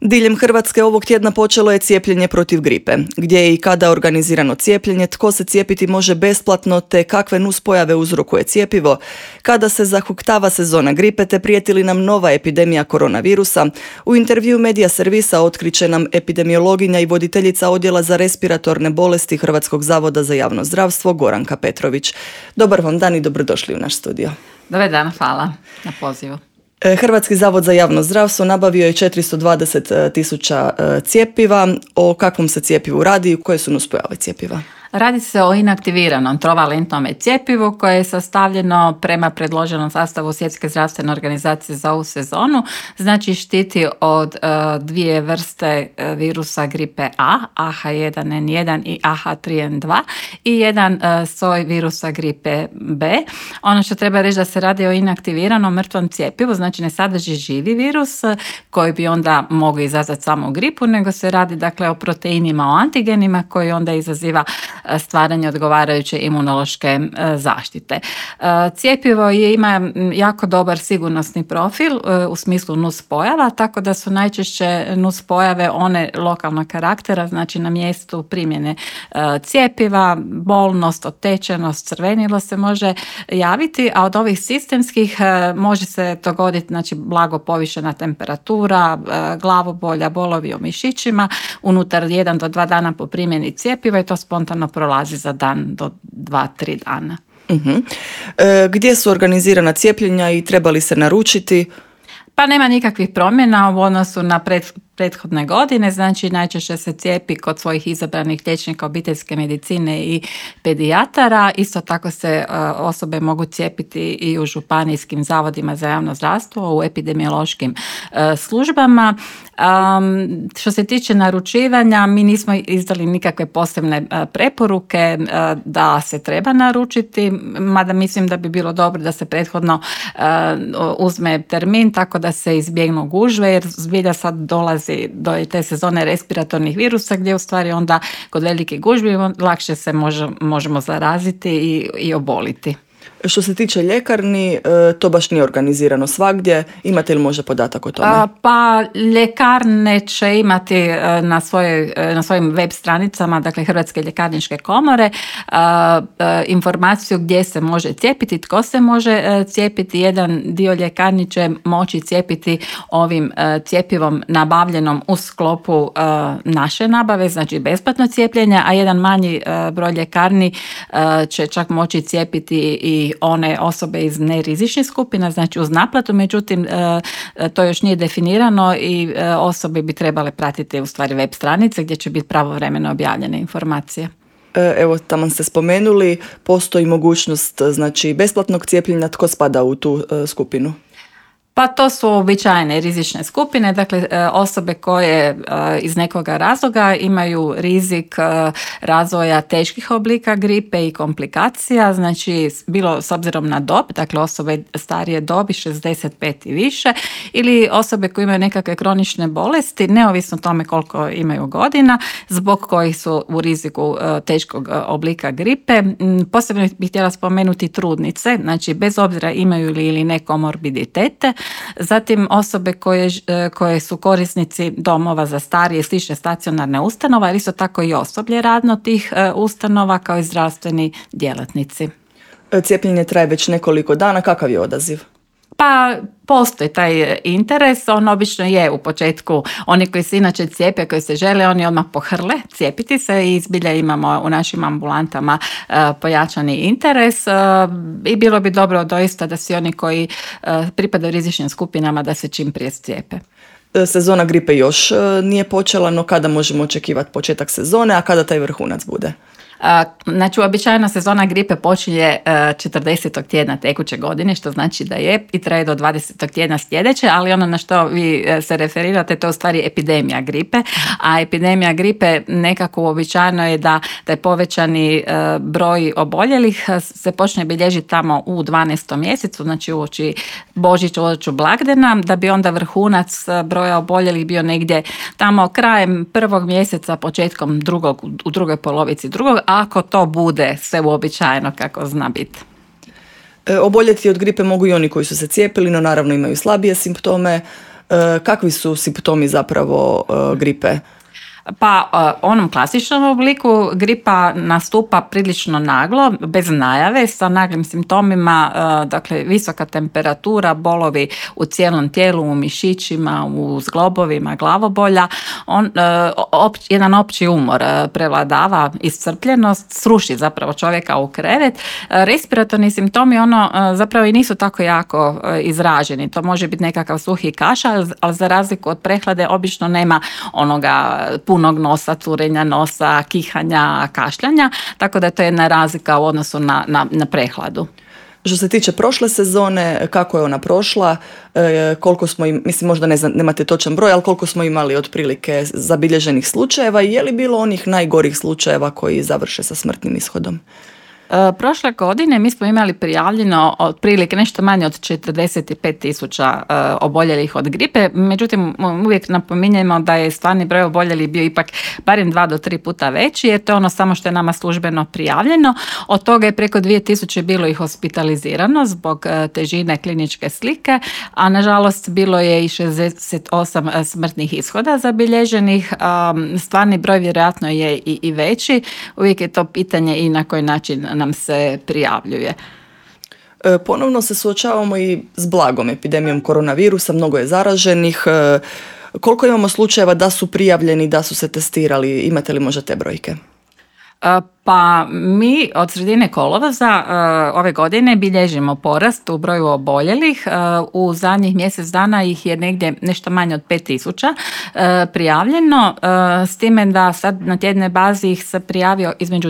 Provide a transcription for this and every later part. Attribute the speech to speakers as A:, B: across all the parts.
A: Diljem Hrvatske ovog tjedna počelo je cijepljenje protiv gripe. Gdje je i kada organizirano cijepljenje, tko se cijepiti može besplatno te kakve nuspojave uzrokuje cjepivo, kada se zahuktava sezona gripe te prijeti li nam nova epidemija koronavirusa, u intervju Medija servisa otkriće nam epidemiologinja i voditeljica odjela za respiratorne bolesti Hrvatskog zavoda za javno zdravstvo Goranka Petrović. Dobar vam dan i dobrodošli u naš studio.
B: Dobar dan, hvala na pozivu.
A: Hrvatski zavod za javno zdravstvo nabavio je 420.000 cjepiva. O kakvom se cjepivu radi i koje su nuspojave cjepiva?
B: Radi se o inaktiviranom trovalentnom cjepivu koje je sastavljeno prema predloženom sastavu Svjetske zdravstvene organizacije za ovu sezonu. Znači štiti od dvije vrste virusa gripe A, AH1N1 i AH3N2 i jedan soj virusa gripe B. Ono što treba reći da se radi o inaktiviranom mrtvom cjepivu, znači ne sadrži živi virus koji bi onda mogao izazvati samo gripu, nego se radi dakle o proteinima, o antigenima koji onda izaziva stvaranje odgovarajuće imunološke zaštite. Cjepivo ima jako dobar sigurnosni profil u smislu nuspojava, tako da su najčešće nuspojave one lokalnog karaktera, znači na mjestu primjene cjepiva, bolnost, otečenost, crvenilo se može javiti, a od ovih sistemskih može se dogoditi znači blago povišena temperatura, glavobolja, bolovi u mišićima unutar 1 do 2 dana po primjeni cjepiva i to spontano prolazi za dan do 2-3 dana.
A: Gdje su organizirana cijepljenja i treba li se naručiti?
B: Pa nema nikakvih promjena u odnosu na prethodne godine, znači najčešće se cijepi kod svojih izabranih liječnika obiteljske medicine i pedijatara. Isto tako se osobe mogu cijepiti i u županijskim zavodima za javno zdravstvo, u epidemiološkim službama. Što se tiče naručivanja, mi nismo izdali nikakve posebne preporuke da se treba naručiti, mada mislim da bi bilo dobro da se prethodno uzme termin tako da se izbjegnu gužve, jer zbilja sad dolazi do te sezone respiratornih virusa gdje u stvari onda kod velike gužvi lakše se možemo zaraziti i oboliti.
A: Što se tiče ljekarni, to baš nije organizirano svagdje. Imate li možda podatak o tome?
B: Pa ljekarne će imati na svojim web stranicama, dakle Hrvatske ljekarničke komore, informaciju gdje se može cijepiti, tko se može cijepiti. Jedan dio ljekarni će moći cijepiti ovim cjepivom nabavljenom u sklopu naše nabave, znači besplatno cijepljenje, a jedan manji broj ljekarni će čak moći cijepiti i one osobe iz nerizičnih skupina, znači uz naplatu, međutim to još nije definirano i osobe bi trebale pratiti u stvari web stranice gdje će biti pravovremeno objavljene informacije.
A: Evo, tamo ste spomenuli, postoji mogućnost znači besplatnog cijepljenja, tko spada u tu skupinu?
B: Pa to su uobičajene rizične skupine, dakle osobe koje iz nekoga razloga imaju rizik razvoja teških oblika gripe i komplikacija, znači bilo s obzirom na dob, dakle osobe starije dobi 65 i više, ili osobe koje imaju nekakve kronične bolesti, neovisno o tome koliko imaju godina, zbog kojih su u riziku teškog oblika gripe. Posebno bih htjela spomenuti trudnice, znači bez obzira imaju li ili ne komorbiditete. Zatim osobe koje su korisnici domova za starije i slične stacionarne ustanova, ali isto tako i osoblje radno tih ustanova kao i zdravstveni djelatnici.
A: Cijepljenje traje već nekoliko dana, kakav je odaziv?
B: Pa postoji taj interes, on obično je u početku, oni koji se inače cijepe, koji se žele, oni odmah pohrle cijepiti se i zbilja imamo u našim ambulantama pojačani interes i bilo bi dobro doista da svi oni koji pripadaju rizičnim skupinama da se čim prije cijepe.
A: Sezona gripe još nije počela, no kada možemo očekivati početak sezone, a kada taj vrhunac bude?
B: Znači, uobičajena sezona gripe počinje 40. tjedna tekuće godine, što znači da je i traje do 20. tjedna sljedeće, ali ono na što vi se referirate, to je u stvari epidemija gripe, a epidemija gripe nekako uobičajeno je da je povećani broj oboljelih se počne bilježiti tamo u 12. mjesecu, znači uoči Božića, uoči blagdana, da bi onda vrhunac broja oboljelih bio negdje tamo krajem prvog mjeseca, početkom drugog, u drugoj polovici drugog, ako to bude sve uobičajeno kako zna biti.
A: Oboljeti od gripe mogu i oni koji su se cijepili, no naravno imaju slabije simptome. Kakvi su simptomi zapravo gripe?
B: Pa onom klasičnom obliku gripa nastupa prilično naglo, bez najave, sa naglim simptomima, dakle visoka temperatura, bolovi u cijelom tijelu, u mišićima, u zglobovima, glavobolja, jedan opći umor prevladava, iscrpljenost, sruši zapravo čovjeka u krevet. Respiratorni simptomi zapravo i nisu tako jako izraženi, to može biti nekakav suhi kašalj, ali za razliku od prehlade obično nema onoga punog nosa, curenja nosa, kihanja, kašljanja, tako da je to jedna razlika u odnosu na prehladu.
A: Što se tiče prošle sezone, kako je ona prošla, koliko smo mislim možda nemate točan broj, ali koliko smo imali otprilike zabilježenih slučajeva i je li bilo onih najgorih slučajeva koji završe sa smrtnim ishodom?
B: Prošle godine mi smo imali prijavljeno otprilike nešto manje od 45,000 oboljelih od gripe, međutim uvijek napominjemo da je stvarni broj oboljelih bio ipak barem 2 do 3 puta veći, jer to je ono samo što je nama službeno prijavljeno. Od toga je preko 2000 bilo i hospitalizirano zbog težine kliničke slike, a nažalost bilo je i 68 smrtnih ishoda zabilježenih. Stvarni broj vjerojatno je i veći. Uvijek je to pitanje i na koji način nam se prijavljuje.
A: Ponovno se suočavamo i s blagom epidemijom koronavirusa, mnogo je zaraženih. Koliko imamo slučajeva da su prijavljeni, da su se testirali? Imate li možda te brojke?
B: Pa mi od sredine kolovoza ove godine bilježimo porast u broju oboljelih. U zadnjih mjesec dana ih je negdje nešto manje od 5000 prijavljeno, s time da sad na tjednoj bazi ih se prijavio između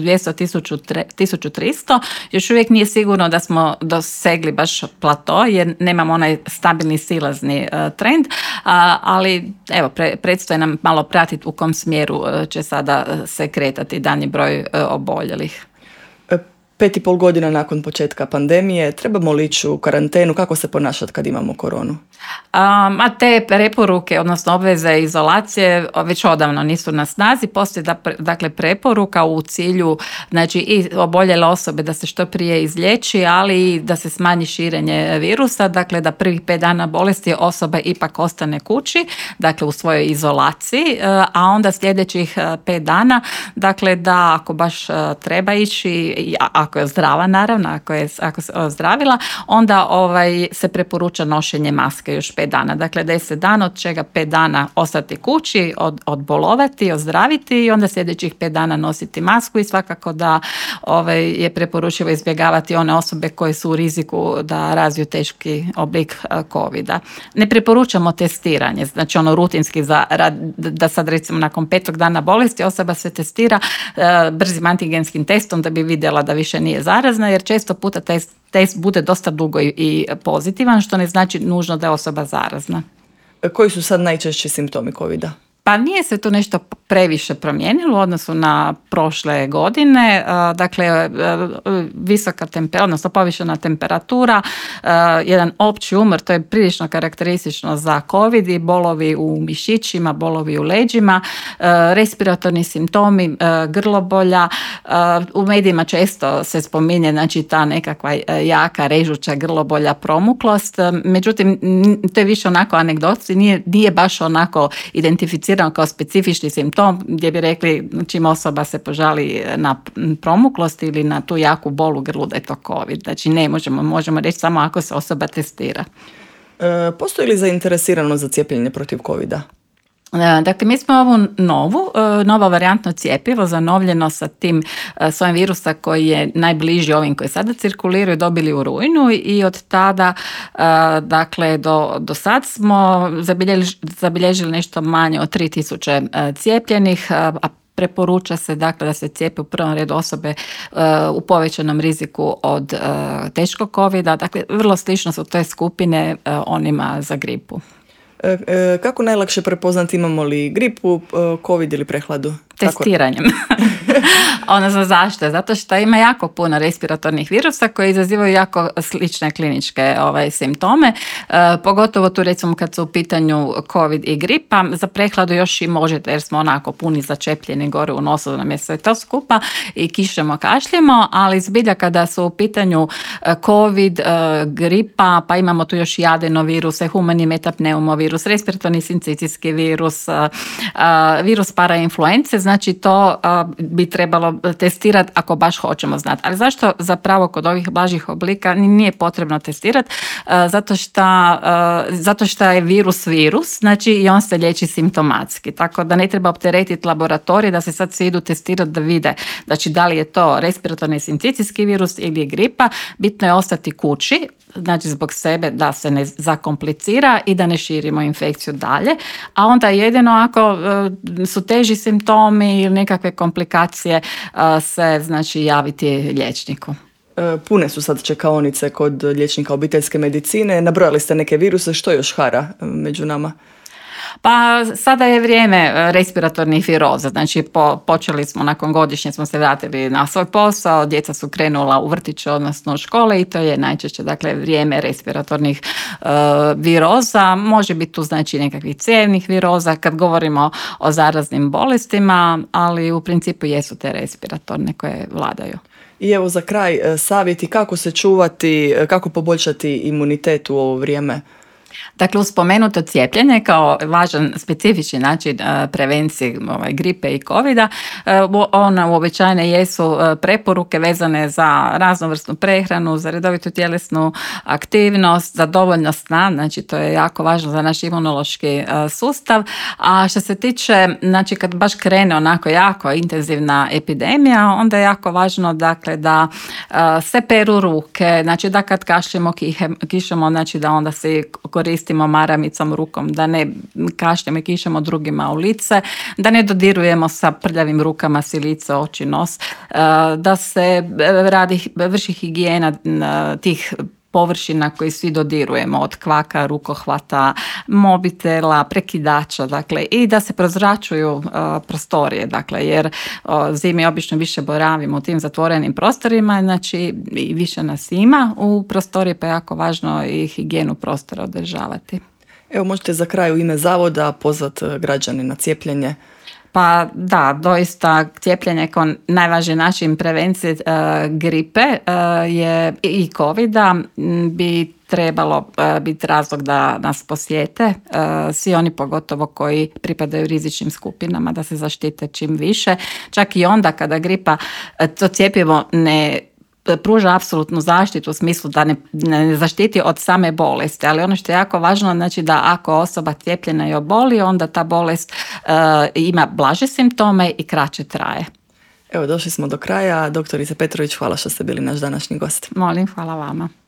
B: 1200 i 1300. Još uvijek nije sigurno da smo dosegli baš plato, jer nemamo onaj stabilni silazni trend, ali evo, predstoji nam malo pratiti u kom smjeru će sada se kretati danji broj oboljelih.
A: 5,5 godina nakon početka pandemije, trebamo li ići u karantenu? Kako se ponašati kad imamo koronu?
B: A te preporuke, odnosno obveze izolacije već odavno nisu na snazi. Postoji dakle preporuka u cilju, znači i oboljele osobe da se što prije izliječi, ali i da se smanji širenje virusa, dakle da prvih 5 dana bolesti osoba ipak ostane kući, dakle u svojoj izolaciji, a onda sljedećih 5 dana, dakle da ako baš treba ići, ako je zdrava naravno, ako se ozdravila, onda se preporuča nošenje maske još 5 dana. Dakle 10 dana, od čega 5 dana ostati kući, odbolovati, ozdraviti i onda sljedećih 5 dana nositi masku i svakako da je preporučivo izbjegavati one osobe koje su u riziku da razviju teški oblik COVID-a. Ne preporučamo testiranje, znači rutinski da sad recimo nakon 5. dana bolesti osoba se testira brzim antigenskim testom da bi vidjela da više nije zarazna, jer često puta test bude dosta dugo i pozitivan, što ne znači nužno da je osoba zarazna.
A: Koji su sad najčešći simptomi COVID-a?
B: Pa nije se tu nešto previše promijenilo u odnosu na prošle godine. Dakle, visoka temperatura, odnosno povišena temperatura, jedan opći umor, to je prilično karakteristično za COVID, i bolovi u mišićima, bolovi u leđima, respiratorni simptomi, grlobolja. U medijima često se spominje, znači, ta nekakva jaka režuća grlobolja, promuklost. Međutim, to je više onako anegdotski, nije baš onako identificirano kao specifični simptom gdje bi rekli čim osoba se požali na promuklost ili na tu jaku bol u grlu da je to COVID. Znači ne možemo reći samo ako se osoba testira.
A: Postoji li zainteresiranost za cijepljenje protiv COVID-a?
B: Dakle, mi smo ovu novo varijantno cjepivo zanovljeno sa tim sojem virusa koji je najbliži ovim koji sada cirkuliraju dobili u rujnu, i od tada dakle do sad smo zabilježili nešto manje od 3000 cijepljenih, a preporuča se dakle da se cijepe u prvom redu osobe u povećanom riziku od teškog COVID-a. Dakle, vrlo slično su te skupine onima za gripu.
A: Kako najlakše prepoznati imamo li gripu, COVID ili prehladu?
B: Testiranjem. Zašto? Zato što ima jako puno respiratornih virusa koji izazivaju jako slične kliničke simptome. Pogotovo tu recimo kad su u pitanju COVID i gripa. Za prehladu još i možete jer smo onako puni začepljeni gore u nosu, nam je sve to skupa i kišemo, kašljemo, ali zbilja kada su u pitanju COVID, gripa, pa imamo tu još i adenoviruse, humani metapneumovirus, respiratorni sincicijski virus, virus parainfluence, znači to bi trebalo testirati ako baš hoćemo znati. Ali zašto zapravo kod ovih blažih oblika nije potrebno testirati? Zato što je virus, znači i on se liječi simptomatski. Tako da ne treba opteretiti laboratorij da se sad svi idu testirati da vide znači da li je to respiratorni sincicijski virus ili je gripa. Bitno je ostati kući, znači zbog sebe da se ne zakomplicira i da ne širimo infekciju dalje, a onda jedino ako su teži simptomi ili nekakve komplikacije se znači javiti liječniku.
A: Pune su sad čekaonice kod liječnika obiteljske medicine. Nabrojali ste neke viruse, što još hara među nama?
B: Pa sada je vrijeme respiratornih viroza, znači počeli smo nakon godišnje, smo se vratili na svoj posao, djeca su krenula u vrtiće odnosno u škole i to je najčešće dakle vrijeme respiratornih viroza. Može biti tu znači nekakvih cjevnih viroza kad govorimo o zaraznim bolestima, ali u principu jesu te respiratorne koje vladaju.
A: I evo za kraj savjeti kako se čuvati, kako poboljšati imunitet u ovo vrijeme.
B: Dakle, uz spomenuto cijepljenje kao važan specifični način prevencije gripe i covida, ona uobičajene jesu preporuke vezane za raznovrsnu prehranu, za redovitu tjelesnu aktivnost, za dovoljno sna, znači to je jako važno za naš imunološki sustav. A što se tiče, znači kad baš krene onako jako intenzivna epidemija, onda je jako važno dakle da se peru ruke, znači da kad kašljemo, kišemo, znači da onda se koristimo maramicom rukom, da ne kašljemo i kišemo drugima u lice, da ne dodirujemo sa prljavim rukama si lice, oči, nos, da se vrši higijena tih površina koje svi dodirujemo, od kvaka, rukohvata, mobitela, prekidača, dakle, i da se prozračuju prostorije, dakle, jer zimi obično više boravimo u tim zatvorenim prostorima, znači i više nas ima u prostoriji, pa je jako važno i higijenu prostora održavati.
A: Evo, možete za kraj u ime zavoda pozvati građane na cijepljenje.
B: Pa da, doista cijepljenje kao najvažniji način prevencije gripe je i covida bi trebalo biti razlog da nas posjete, svi oni pogotovo koji pripadaju rizičnim skupinama, da se zaštite čim više. Čak i onda kada gripa, to cjepivo ne pruža apsolutnu zaštitu u smislu da ne zaštiti od same bolesti, ali ono što je jako važno, znači da ako osoba cijepljena i oboli, onda ta bolest ima blaže simptome i kraće traje.
A: Evo, došli smo do kraja. Doktorice Petrović, hvala što ste bili naš današnji gost.
B: Molim, hvala vama.